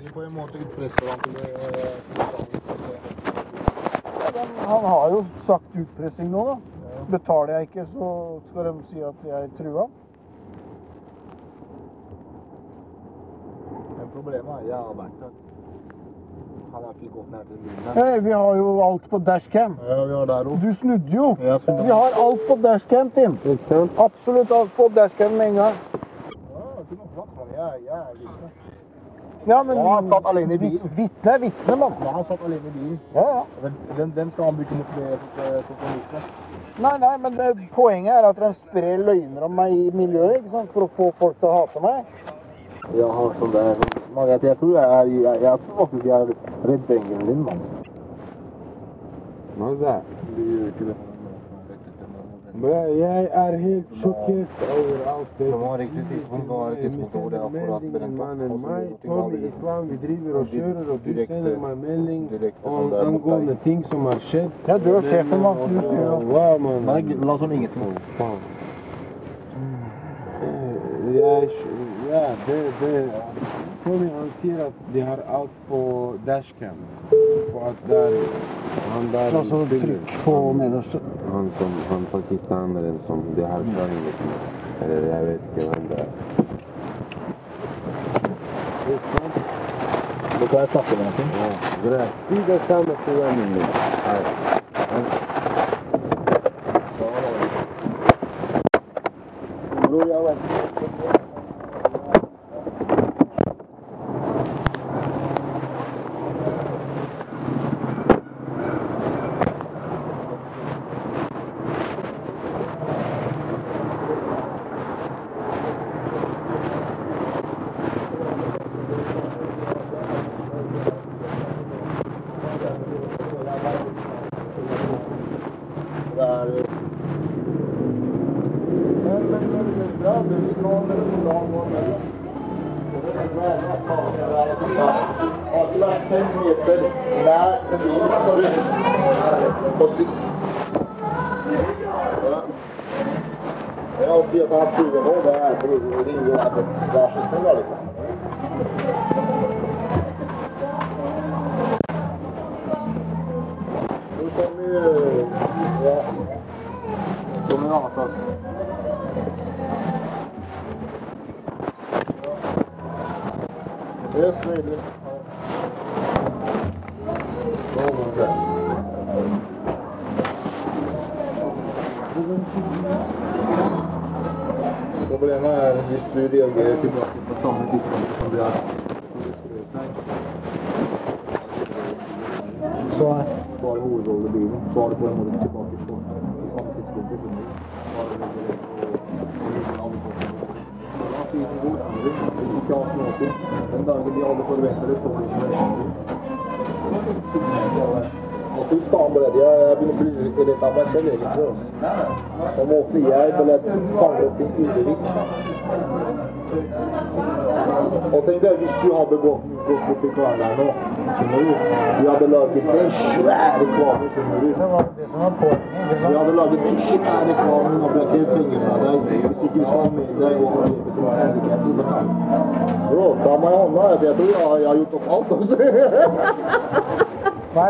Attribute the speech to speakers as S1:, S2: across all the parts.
S1: egentlig på en måte utpresser han til
S2: Han har jo sagt utpressing nå, da. Betaler jeg ikke, så skal de si at jeg truer.
S1: Men problemet er, jeg har vært der. Han har ikke gått ned til bilen her.
S2: Hei, vi har jo alt på dashcam.
S1: Ja, vi har der også.
S2: Du snudde jo.
S1: Jeg snudde.
S2: Vi har alt på dashcam, Tim.
S1: Ikke sant?
S2: Absolutt alt på dashcam med en gang.
S1: Ja, ikke noe flott, men jeg er vitne.
S2: Ja, men
S1: Og han satt alene i bilen.
S2: Vitne er vitne, mann.
S1: Ja, han satt alene i bilen.
S2: Ja, ja.
S1: Hvem skal han bruke mot komponistene?
S2: Nei, men poenget er at de sprer løgner om meg i miljøet, ikke sant? For å få folk til å hate meg.
S1: Jeg har sånn der, jeg tror faktisk jeg er redd engelen din, mann.
S3: Hva er det?
S1: Du gjør ikke det.
S3: Jeg er helt sjokkert over alt det.
S1: Det var riktig tidspunkt, det var et tidspunkt hvor det akkurat brent
S3: mannen meg, Tommy Islam, vi driver og kjører, og du sender meg melding
S1: sånn
S3: angående ting som har skjedd.
S2: Ja, du er sjefen, mann. Du styrer opp.
S3: Wow, mann.
S1: Nei, la som ingenting.
S3: Faen. Tommy, han sier at de har alt på dashcam. På at han der
S2: Altså, trykk på nederste.
S3: Han pakistaneren som de har fanget. Eller jeg vet ikke hvem det er.
S1: Du kan jeg snakke med ting.
S3: Ja, greit. Si det samme til vennen min.
S1: Bror, jeg vet. Problemet er hvis du reagerer tilbake på samme tidspunkt som de har så har hovedrollen i bilen, så har du på en måte tilbake på samme tidspunkt. Tiden går, ikke ha småting. Den dagen de alle forventer det, så blir det og du faen på det, jeg begynner å bli litt av meg selv egentlig. Og måten jeg ville fange opp din ubevisst. Og tenk deg, hvis du hadde gått bort til karen der nå, skjønner du? Vi hadde laget den svære kvanen, skjønner du?
S2: Det var det som var poenget.
S1: Vi hadde laget den svære kvanen og brakket penger fra deg, hvis ikke vi skal ha med deg og hjelpe som handicap til å betale. Bro, ta meg i hånda, jeg tror jeg har gjort opp alt også.
S2: Nei,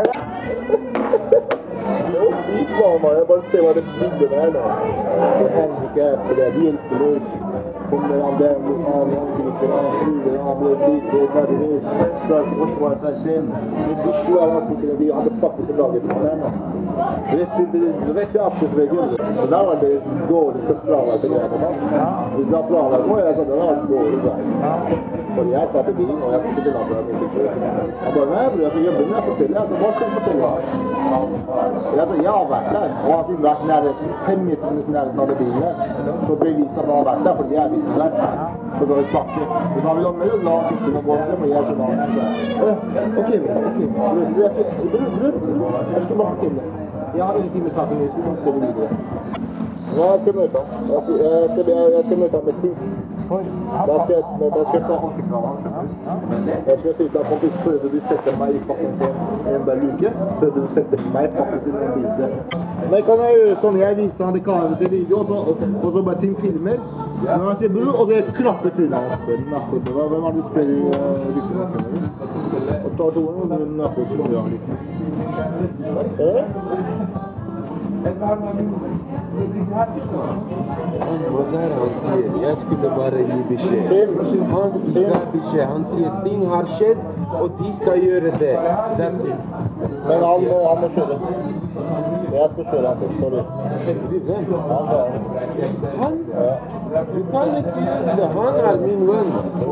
S1: Jeg bare ser hva det bildet er nå. Det er handicap, det er hjelpeløs. Kommer han der mot han angriper, han truer, han blir litt nervøs. Klarer ikke å forsvare seg selv. Men de slår alltid til det, de hadde faktisk laget det der nå. Rett til aftensveggen. Så der var det dårligste planlagt greiene da. Hvis det har planlagt nå, jeg sa det var dårlig da. Fordi jeg satt i bilen, og jeg skulle til landet av min tilkjøp. Han bare, nei bror, jeg skal jobbe med det, jeg forteller. Jeg sa, hva skal jeg fortelle? Jeg sa, jeg har vært der, og har vært nærheten, 5 meter nærheten av det bilen. Så beviser at han har vært der, fordi jeg er bilen der. Så da har vi sagt det. Så da har vi lagt med det, la oss ikke noe godt, men jeg skjønner han. Ok, bror, jeg skal bare fortelle. Jeg har ingenting med saken, jeg skal fortelle videre. Hva skal jeg møte ham? Jeg skal møte ham med ting. Da skal jeg ta ansiktskraven. Jeg skal si til kompis, prøvde du sette meg i pakken sin en del uke? Prøvde du sette meg i pakken sin en bilde? Men kan jeg gjøre sånn, jeg viser han det karet til video, og så bare ting filmer. Når han sier bror, og så jeg klapper til han og spør, hvem er det du spør i rykkenakken? Og tar to og du napper til noe av rykkenakken.
S3: Han sier, jeg skulle bare gi beskjed. Han gir beskjed, han sier ting har skjedd, og de skal gjøre det. That's it.
S1: Men han må kjøre. Jeg skal kjøre han til, sorry.
S3: Han? Du kan ikke gjøre det, han er min venn.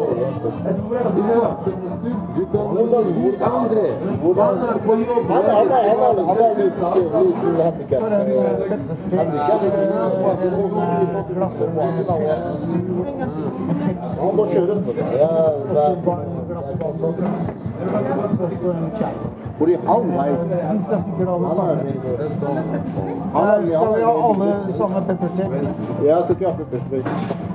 S3: Du kan gi andre. Han er på jobb.
S1: Han er litt handicap. Han må kjøre. Fordi han vet.
S2: Skal vi ha alle samme pepperstek?
S1: Jeg skal ikke ha pepperstek.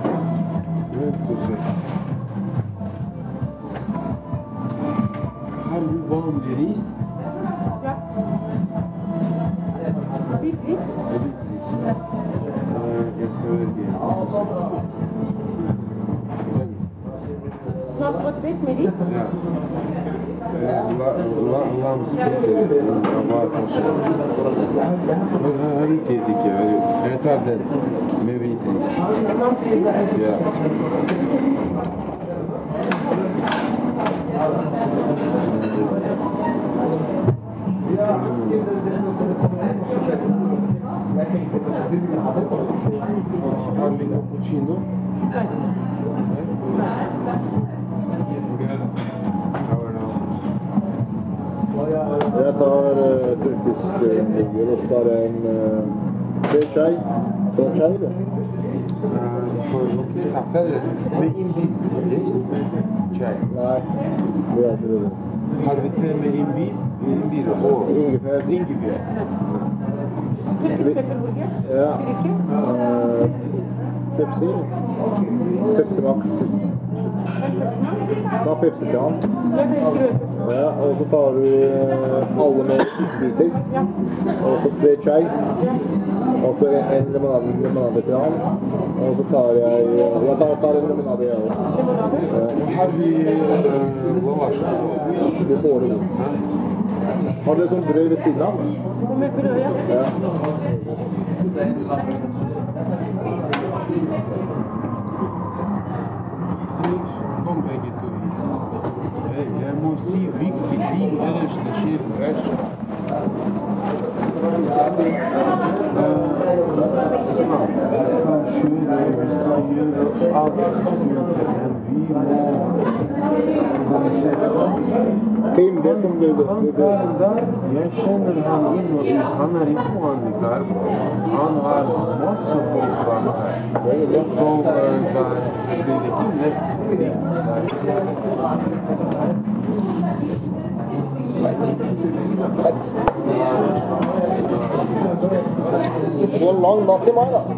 S3: Har du vanlig ris?
S4: Ja. Hvit ris?
S3: Jeg skal velge.
S4: Knallrødt med ris?
S3: Ja. Lamsbitter. Hva er forskjellen? Jeg vet ikke. Jeg tar den med hvit ris. Ja. Har vi cappuccino?
S1: Jeg tar turkisk burger, og så tar jeg en chai. Så chai, det?
S3: Ta felles med imbit. Chai.
S1: Nei, det er ikke det.
S3: Har vi te med imbit og
S1: Ingefær.
S4: Turkisk pepperburger?
S1: Ja.
S4: Drikke?
S1: Pepsi. Pepsi Max. Ta Pepsi til han. Ja, og så tar du alle med isbiter.
S4: Ja.
S1: Og så 3 chai. Og så en limonade til han. Og så tar jeg en limonade, jeg også.
S3: har vi lavash.
S1: Det får du. Har du sånn brød ved siden av?
S4: Med brød, ja.
S1: Ja.
S3: Kom begge to. Jeg må si viktig ting, ellers det skjer krasj. Snart. Vi skal kjøre, vi skal gjøre alt. Men vi må organisere.
S1: Kim, det som du...
S3: Han karen der, jeg kjenner han inn og ut. Han er ikke vanlig kar. Han har masse folk bak seg. Så der blir det ikke nett.
S1: Det var en lang natt i meg, da.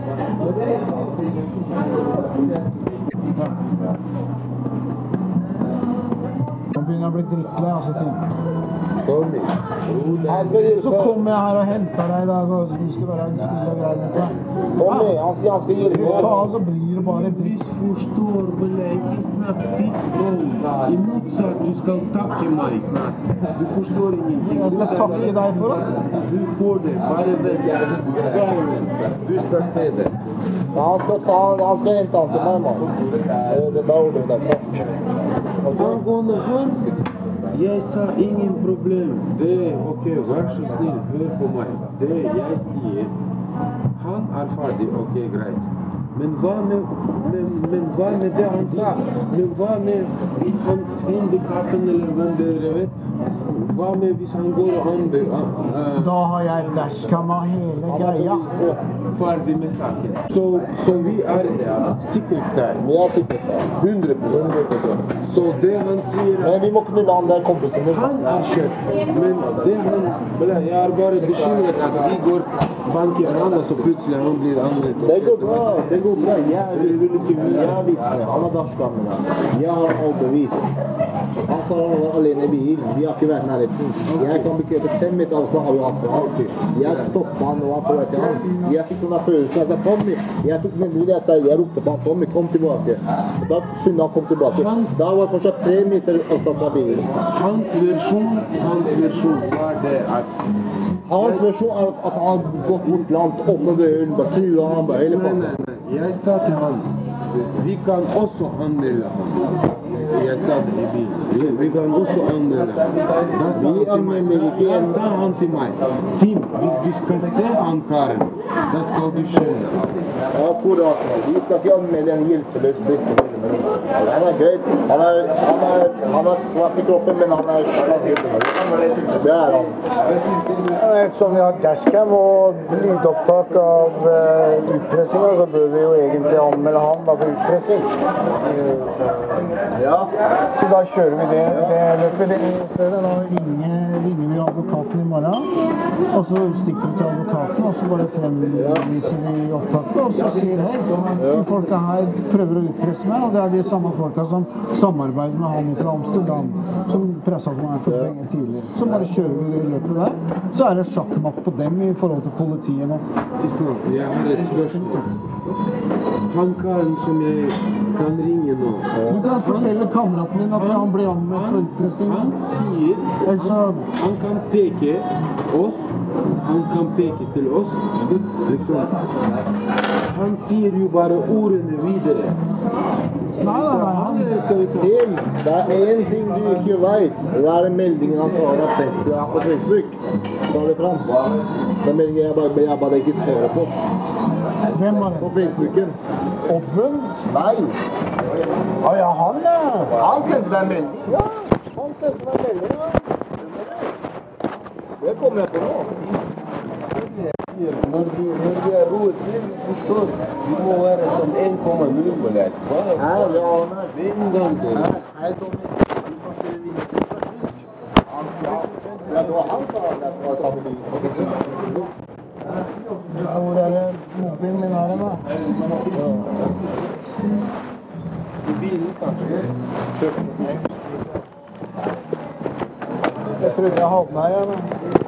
S2: Nå begynner jeg å bli drittlei, altså, ting.
S3: Tommy,
S2: Så kommer jeg her og henter deg i dag, og du skal være en stille og grei med deg.
S1: Tommy, han sier han skal gi
S2: Fy
S1: deg.
S2: faen, så blir det bare dritt.
S3: forstår vel ikke snakk pissbro. I motsatt, du skal takke meg snart. Du forstår ingenting.
S2: Jeg skal takke deg for det.
S3: Du får det, bare vent. Bare vent. Du skal se det.
S1: Han skal hente han til meg, mann. Det er bare det der.
S3: Angående han, jeg sa ingen problem. Det, ok, vær så snill, hør på meg. Det jeg sier, han er ferdig, ok, greit. Men hva med det han sa? Men hva med han handikappen eller hvem dere vet? hva med hvis han går og
S2: Da har jeg dashcam av hele greia.
S3: ferdig med saken? Så vi er sikkert der.
S1: Vi er sikkert der. 100%.
S3: Så det han sier
S1: Men vi må knulle han der kompisen min.
S3: han er kjøpt, men det han jeg er bare bekymret at vi går banker han, og så plutselig han blir annerledes.
S1: Det går bra. Det går bra. Jeg vil ikke mye. Jeg vet det. Han har dashkammen. Jeg har alt bevis. Han tar han alene i bil. Vi har ikke vært nærheten. Jeg kan bekrefte 5 meter avstand har vi hatt for alltid. Jeg stoppet han og han på vei til han. Jeg fikk den der følelsen. Jeg sa, Tommy. Jeg tok nemlig det jeg sa. Jeg ropte på han. Tommy, kom tilbake. Og da synte han kom tilbake. Da var det fortsatt 3 meter avstand fra bilen.
S3: Hans versjon var det at
S1: Hans versjon er at han har gått bort langt, åpnet døren, bare trua han, bare hele pakka.
S3: Nei. Jeg sa til han, vi kan også anmelde han. Jeg sa det i bilen. Vi kan også anmelde han. Da sa han til meg, Tim, hvis du skal se han karen, da skal du skjønne han.
S1: Ja, akkurat. Vi skal ikke anmelde en hjelpeløs brikke. Han er greit. Han er svart i kroppen, men han er det er han.
S2: Ettersom vi har dashcam og lydopptak av utpressingen, så bør vi jo egentlig anmelde han da for utpressing.
S1: Ja.
S2: Så da kjører vi det løpet. Så da ringer vi advokaten i morgen, og så stikker vi til advokaten, og så bare fremviser vi opptaket, og så sier hei, de folka her prøver å utpresse meg, og det er de samme folka som samarbeider med han fra Amsterdam, som presset meg for penger tidligere. Så bare kjører vi det løpet der, så er det sjakkmatt på dem i forhold til politiet nå.
S3: Islam, jeg har et spørsmål. Han karen som jeg kan ringe nå.
S2: Du kan fortelle kameraten din at han blir anmeldt for utpressing.
S3: Han sier han kan peke oss, han kan peke til oss, liksom. Han sier jo bare ordene videre.
S2: Nei,
S1: Det er en ting du ikke vet. Det er den meldingen han har sett på Facebook. Ta det fram. Den meldingen jeg bare ikke svarer på.
S2: Hvem var det?
S1: På Facebooken.
S2: Oddmund?
S1: Nei.
S2: Ja, han ja.
S1: Han sendte deg en melding. Ja, han sendte meg en melding. Ja. Det kommer jeg på nå.
S5: Når vi er roet til, forstår vi må være som 1,0-målet.
S1: Her, ja, Arne.
S5: En gang til.
S1: Hei, Tommy. Vi kanskje vinner til først. Han sa, ja, det var han som var sammen med
S2: Hvor er det mobilen min her da?
S5: I bilen kanskje.
S2: Jeg trodde jeg havnet her, ja.